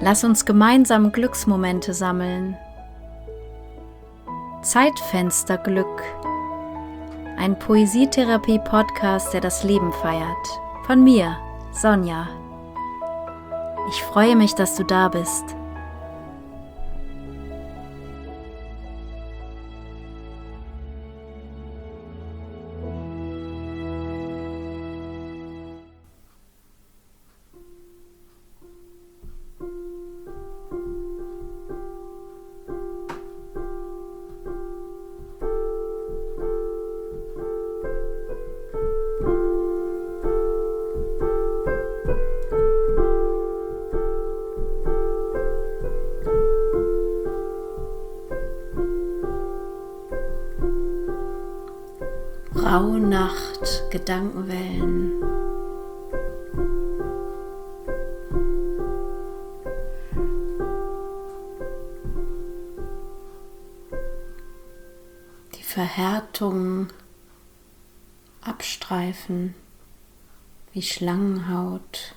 Lass uns gemeinsam Glücksmomente sammeln. Zeitfensterglück. Ein Poesietherapie-Podcast, der das Leben feiert. Von mir, Sonja. Ich freue mich, dass du da bist. Rauhnacht, Gedankenwellen. Die Verhärtung abstreifen wie Schlangenhaut.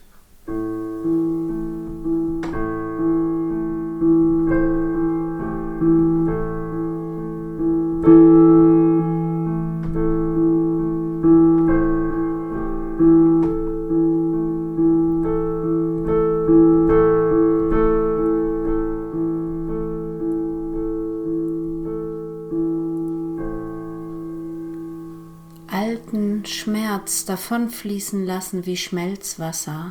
Alten Schmerz davonfließen lassen wie Schmelzwasser.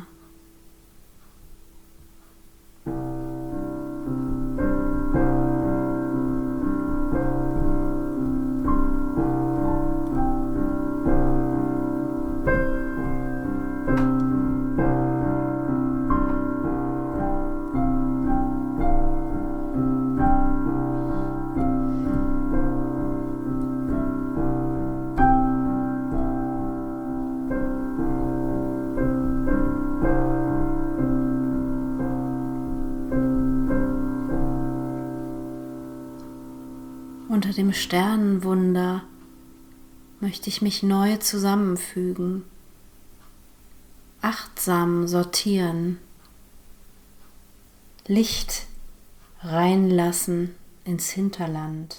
Unter dem Sternenwunder möchte ich mich neu zusammenfügen, achtsam sortieren, Licht reinlassen ins Hinterland.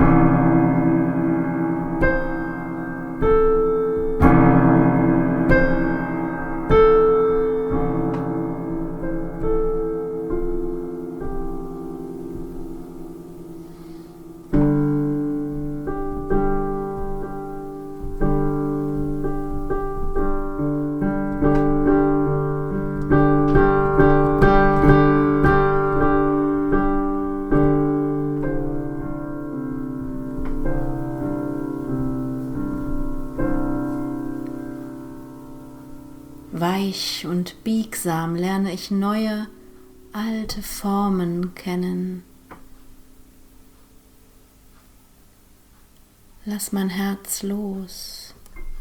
Weich und biegsam lerne ich neue, alte Formen kennen. Lass mein Herz los.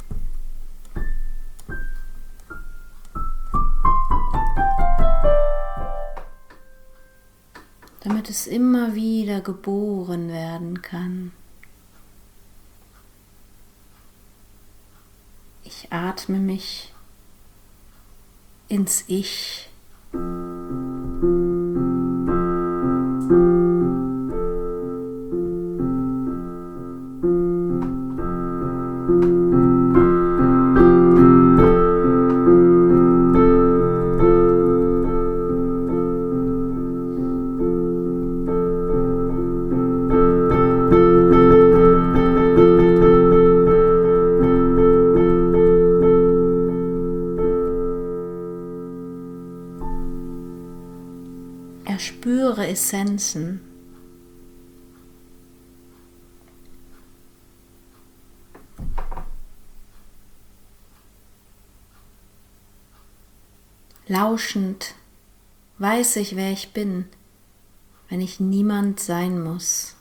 Damit es immer wieder geboren werden kann. Ich atme mich ins Ich. Erspüre Essenzen. Lauschend weiß ich, wer ich bin, wenn ich niemand sein muss.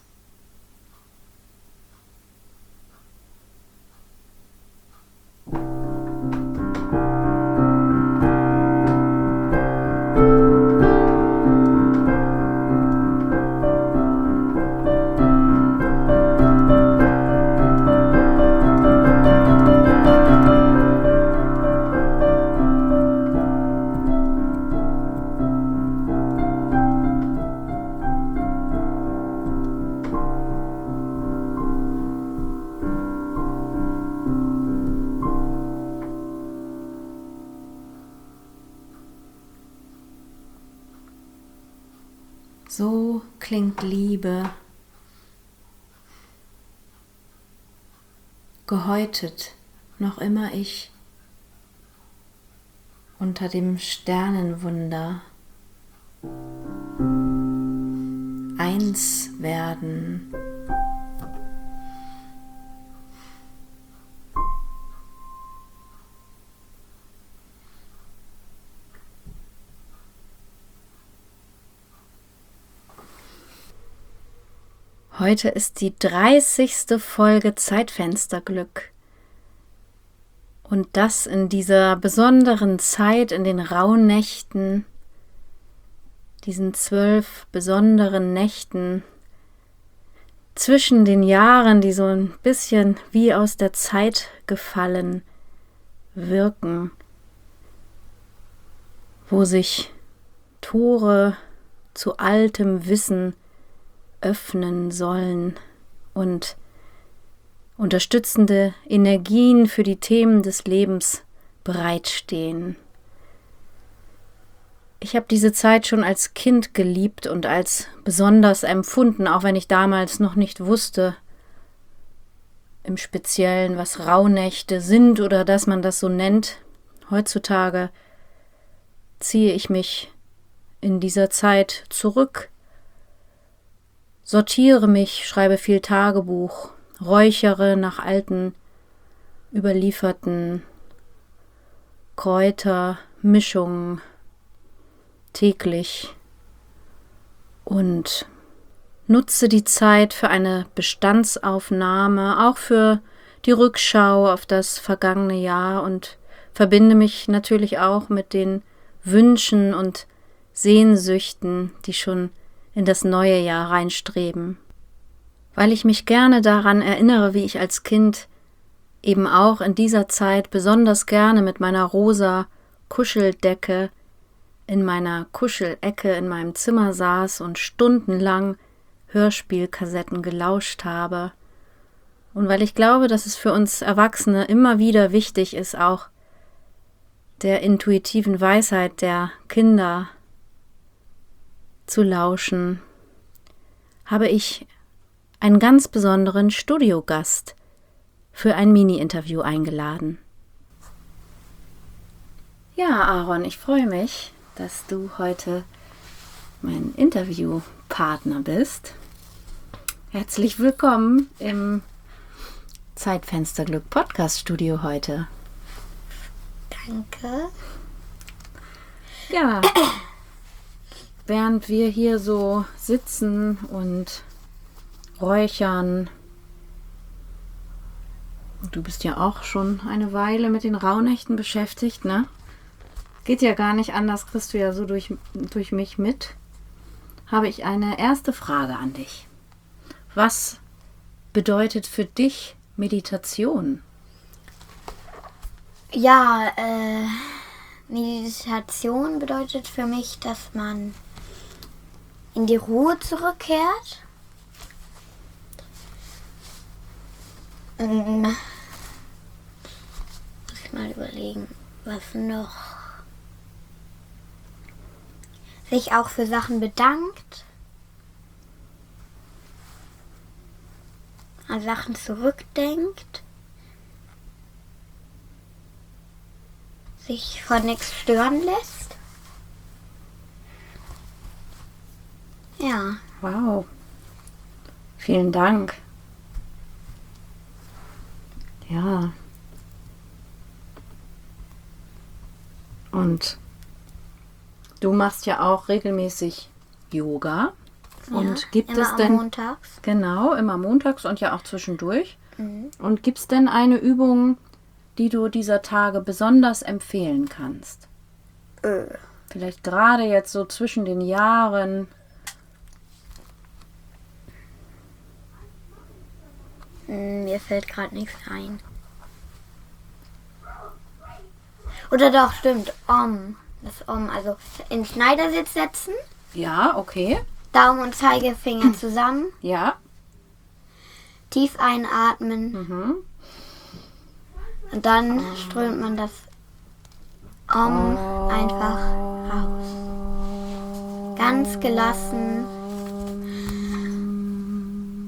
So klingt Liebe, gehäutet noch immer ich unter dem Sternenwunder. Eins werden. Heute ist die 30. Folge Zeitfensterglück. Und das in dieser besonderen Zeit, in den Rauhnächten, diesen 12 besonderen Nächten zwischen den Jahren, die so ein bisschen wie aus der Zeit gefallen wirken, wo sich Tore zu altem Wissen öffnen sollen und unterstützende Energien für die Themen des Lebens bereitstehen. Ich habe diese Zeit schon als Kind geliebt und als besonders empfunden, auch wenn ich damals noch nicht wusste, im Speziellen, was Rauhnächte sind oder dass man das so nennt. Heutzutage ziehe ich mich in dieser Zeit zurück, sortiere mich, schreibe viel Tagebuch, räuchere nach alten, überlieferten Kräutermischungen täglich und nutze die Zeit für eine Bestandsaufnahme, auch für die Rückschau auf das vergangene Jahr und verbinde mich natürlich auch mit den Wünschen und Sehnsüchten, die schon in das neue Jahr reinstreben, weil ich mich gerne daran erinnere, wie ich als Kind eben auch in dieser Zeit besonders gerne mit meiner rosa Kuscheldecke in meiner Kuschelecke in meinem Zimmer saß und stundenlang Hörspielkassetten gelauscht habe. Und weil ich glaube, dass es für uns Erwachsene immer wieder wichtig ist, auch der intuitiven Weisheit der Kinder zu lauschen, habe ich einen ganz besonderen Studiogast für ein Mini-Interview eingeladen. Ja, Aaron, ich freue mich, dass du heute mein Interviewpartner bist. Herzlich willkommen im Zeitfensterglück Podcast-Studio heute. Danke. Ja, während wir hier so sitzen und räuchern, du bist ja auch schon eine Weile mit den Rauhnächten beschäftigt, ne? Geht ja gar nicht anders, kriegst du ja so durch mich mit. Habe ich eine erste Frage an dich. Was bedeutet für dich Meditation? Ja, Meditation bedeutet für mich, dass man in die Ruhe zurückkehrt. Muss ich mal überlegen, was noch. Sich auch für Sachen bedankt. An Sachen zurückdenkt. Sich von nichts stören lässt. Ja. Wow. Vielen Dank. Ja. Und du machst ja auch regelmäßig Yoga. Und gibt es denn montags? Genau, immer montags und ja auch zwischendurch. Und gibt es denn eine Übung, die du dieser Tage besonders empfehlen kannst? Vielleicht gerade jetzt so zwischen den Jahren. Mir fällt gerade nichts ein. Oder doch, stimmt. Das also in Schneidersitz setzen. Ja, okay. Daumen und Zeigefinger zusammen. Ja. Tief einatmen. Und dann strömt man das einfach raus. Ganz gelassen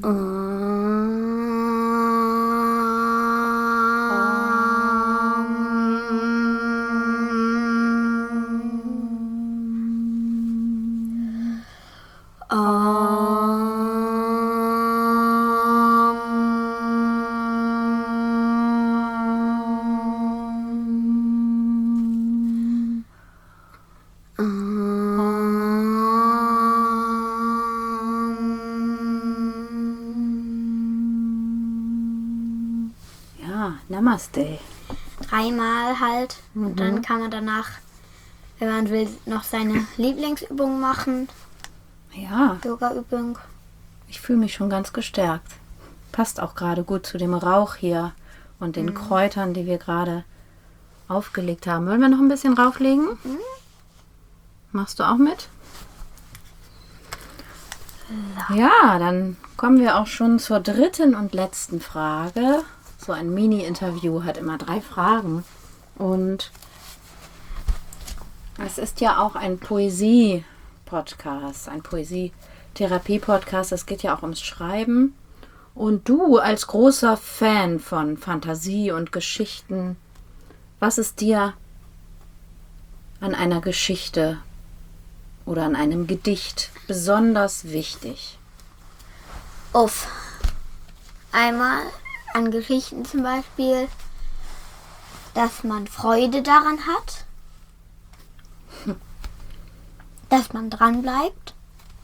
Namaste. 3-mal halt. Und dann kann man danach, wenn man will, noch seine Lieblingsübung machen. Ja. Yoga-Übung. Ich fühle mich schon ganz gestärkt. Passt auch gerade gut zu dem Rauch hier und den Kräutern, die wir gerade aufgelegt haben. Wollen wir noch ein bisschen rauflegen? Machst du auch mit? Ja, dann kommen wir auch schon zur 3. und letzten Frage. So ein Mini-Interview hat immer 3 Fragen. Und es ist ja auch ein Poesie-Podcast, ein Poesie-Therapie-Podcast. Es geht ja auch ums Schreiben. Und du als großer Fan von Fantasie und Geschichten, was ist dir an einer Geschichte oder an einem Gedicht besonders wichtig? Einmal an Geschichten zum Beispiel, dass man Freude daran hat, dass man dran bleibt.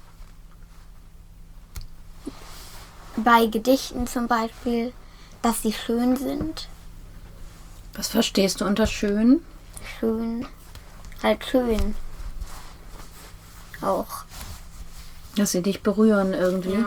Bei Gedichten zum Beispiel, dass sie schön sind. Was verstehst du unter schön? Schön, halt schön. Auch. Dass sie dich berühren irgendwie?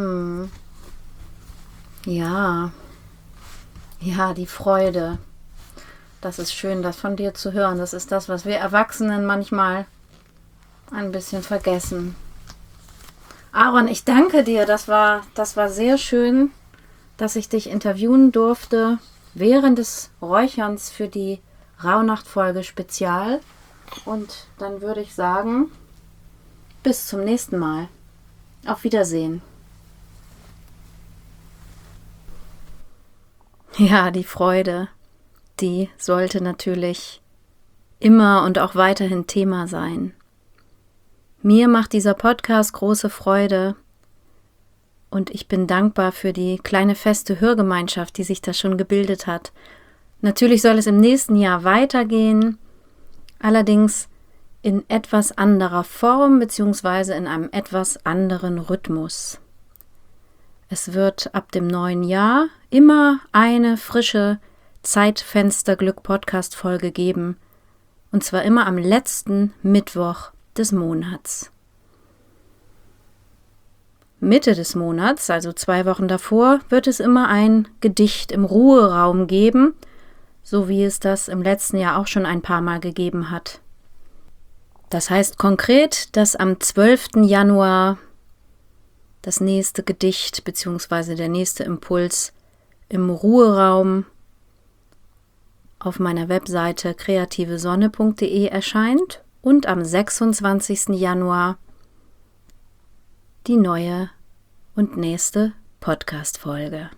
Ja. Ja, die Freude. Das ist schön, das von dir zu hören. Das ist das, was wir Erwachsenen manchmal ein bisschen vergessen. Aaron, ich danke dir. Das war sehr schön, dass ich dich interviewen durfte während des Räucherns für die Rauhnacht-Folge Spezial. Und dann würde ich sagen, bis zum nächsten Mal. Auf Wiedersehen. Ja, die Freude, die sollte natürlich immer und auch weiterhin Thema sein. Mir macht dieser Podcast große Freude und ich bin dankbar für die kleine feste Hörgemeinschaft, die sich da schon gebildet hat. Natürlich soll es im nächsten Jahr weitergehen, allerdings in etwas anderer Form bzw. in einem etwas anderen Rhythmus. Es wird ab dem neuen Jahr immer eine frische Zeitfensterglück-Podcast-Folge geben. Und zwar immer am letzten Mittwoch des Monats. Mitte des Monats, also 2 Wochen davor, wird es immer ein Gedicht im Ruheraum geben, so wie es das im letzten Jahr auch schon ein paar Mal gegeben hat. Das heißt konkret, dass am 12. Januar das nächste Gedicht bzw. der nächste Impuls im Ruheraum auf meiner Webseite kreativesonne.de erscheint und am 26. Januar die neue und nächste Podcast-Folge.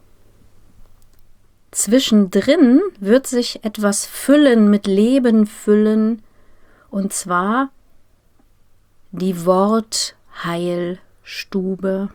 Zwischendrin wird sich etwas füllen, mit Leben füllen, und zwar die Wortheilstube.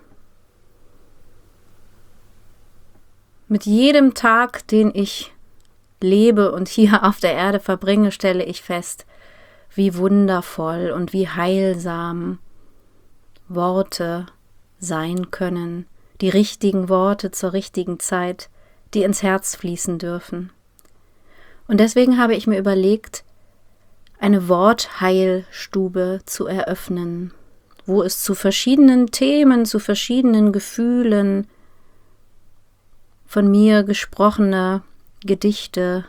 Mit jedem Tag, den ich lebe und hier auf der Erde verbringe, stelle ich fest, wie wundervoll und wie heilsam Worte sein können, die richtigen Worte zur richtigen Zeit, die ins Herz fließen dürfen. Und deswegen habe ich mir überlegt, eine Wortheilstube zu eröffnen, wo es zu verschiedenen Themen, zu verschiedenen Gefühlen von mir gesprochene Gedichte,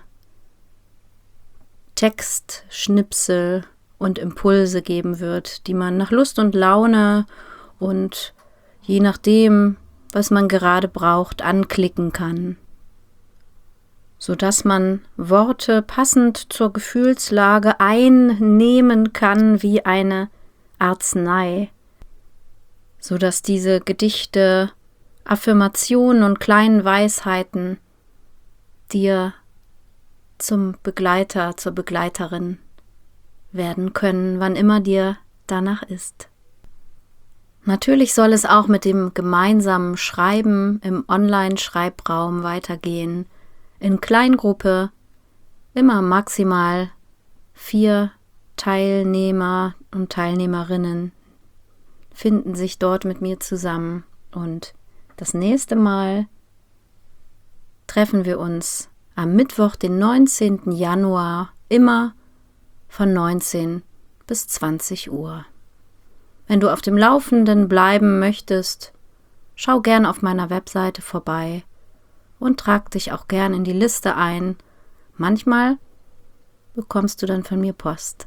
Textschnipsel und Impulse geben wird, die man nach Lust und Laune und je nachdem, was man gerade braucht, anklicken kann, sodass man Worte passend zur Gefühlslage einnehmen kann wie eine Arznei, sodass diese Gedichte Affirmationen und kleinen Weisheiten dir zum Begleiter, zur Begleiterin werden können, wann immer dir danach ist. Natürlich soll es auch mit dem gemeinsamen Schreiben im Online-Schreibraum weitergehen, in Kleingruppe, immer maximal 4 Teilnehmer und Teilnehmerinnen finden sich dort mit mir zusammen und das nächste Mal treffen wir uns am Mittwoch, den 19. Januar, immer von 19 bis 20 Uhr. Wenn du auf dem Laufenden bleiben möchtest, schau gern auf meiner Webseite vorbei und trag dich auch gern in die Liste ein. Manchmal bekommst du dann von mir Post.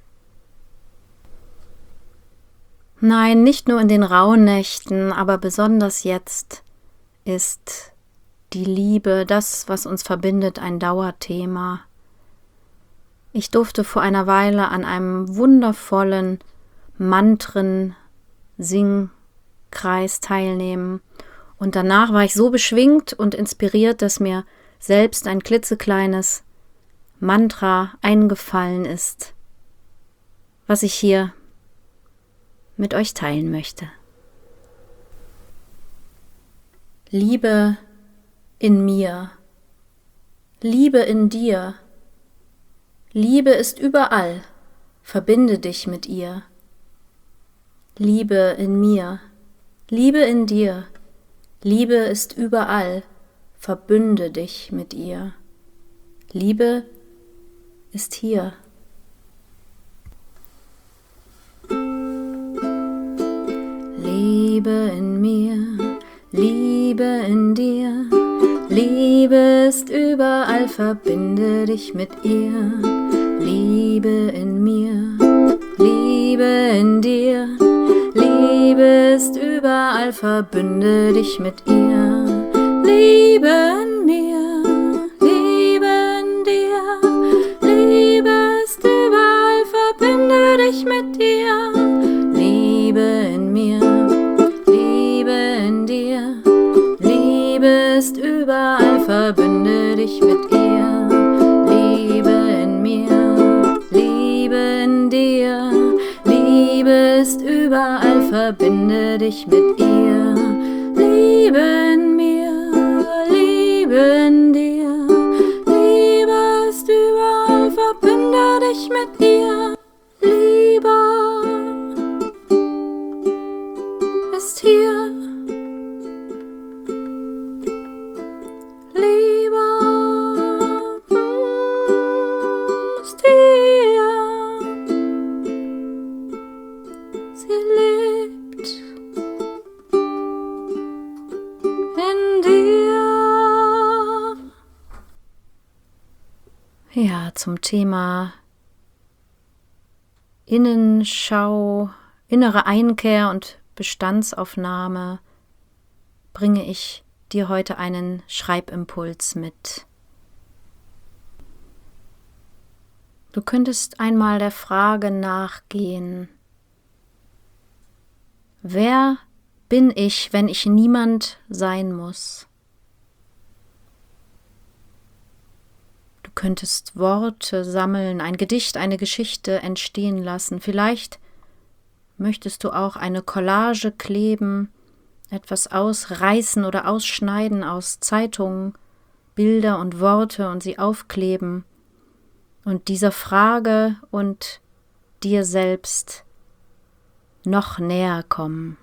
Nein, nicht nur in den Rauhnächten, aber besonders jetzt ist die Liebe, das, was uns verbindet, ein Dauerthema. Ich durfte vor einer Weile an einem wundervollen Mantren-Singkreis teilnehmen und danach war ich so beschwingt und inspiriert, dass mir selbst ein klitzekleines Mantra eingefallen ist, was ich hier mit euch teilen möchte. Liebe in mir, Liebe in dir, Liebe ist überall, verbinde dich mit ihr. Liebe in mir, Liebe in dir, Liebe ist überall, verbünde dich mit ihr. Liebe ist hier. Liebe in mir, Liebe in dir, Liebe ist überall, verbinde dich mit ihr. Liebe in mir, Liebe in dir, Liebe ist überall, verbinde dich mit ihr. Liebe in mir, Liebe in dir, Liebe ist überall, verbinde dich mit ihr. Liebe in mir, Liebe in dir, Liebe ist überall, verbinde dich mit ihr. Liebe in mir, Liebe in dir, Liebe ist überall, verbinde dich mit ihr. Liebe in mir, Liebe in dir, Liebe ist überall, verbinde dich mit ihr. Liebe ist hier. Liebe ist hier. Sie lebt in dir. Ja, zum Thema Innenschau, innere Einkehr und Bestandsaufnahme bringe ich dir heute einen Schreibimpuls mit. Du könntest einmal der Frage nachgehen: Wer bin ich, wenn ich niemand sein muss? Du könntest Worte sammeln, ein Gedicht, eine Geschichte entstehen lassen. Vielleicht möchtest du auch eine Collage kleben, etwas ausreißen oder ausschneiden aus Zeitungen, Bilder und Worte und sie aufkleben und dieser Frage und dir selbst noch näher kommen.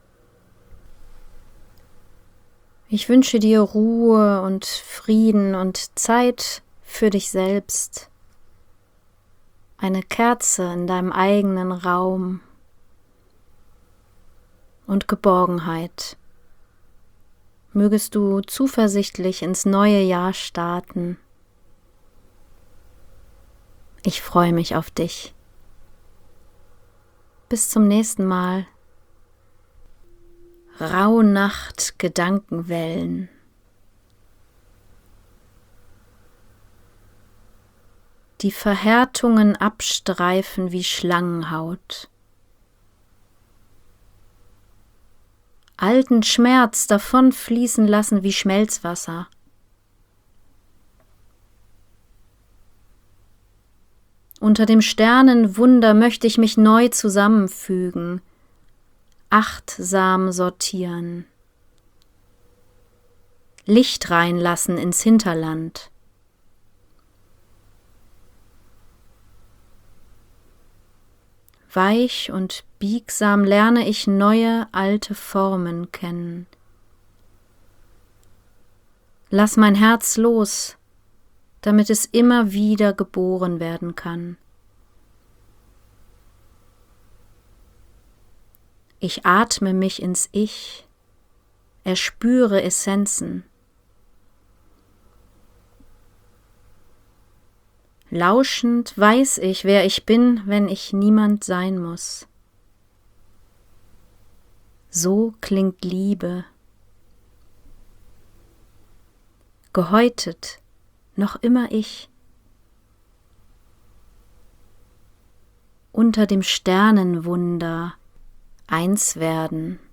Ich wünsche dir Ruhe und Frieden und Zeit für dich selbst, eine Kerze in deinem eigenen Raum und Geborgenheit. Mögest du zuversichtlich ins neue Jahr starten. Ich freue mich auf dich. Bis zum nächsten Mal. Rauhnacht Gedankenwellen. Die Verhärtungen abstreifen wie Schlangenhaut. alten Schmerz davonfließen lassen wie Schmelzwasser. Unter dem Sternenwunder möchte ich mich neu zusammenfügen, achtsam sortieren, Licht reinlassen ins Hinterland. Weich und biegsam lerne ich neue, alte Formen kennen. Lass mein Herz los, damit es immer wieder geboren werden kann. Ich atme mich ins Ich, erspüre Essenzen. Lauschend weiß ich, wer ich bin, wenn ich niemand sein muss. So klingt Liebe. Gehäutet, noch immer ich. Unter dem Sternenwunder eins werden.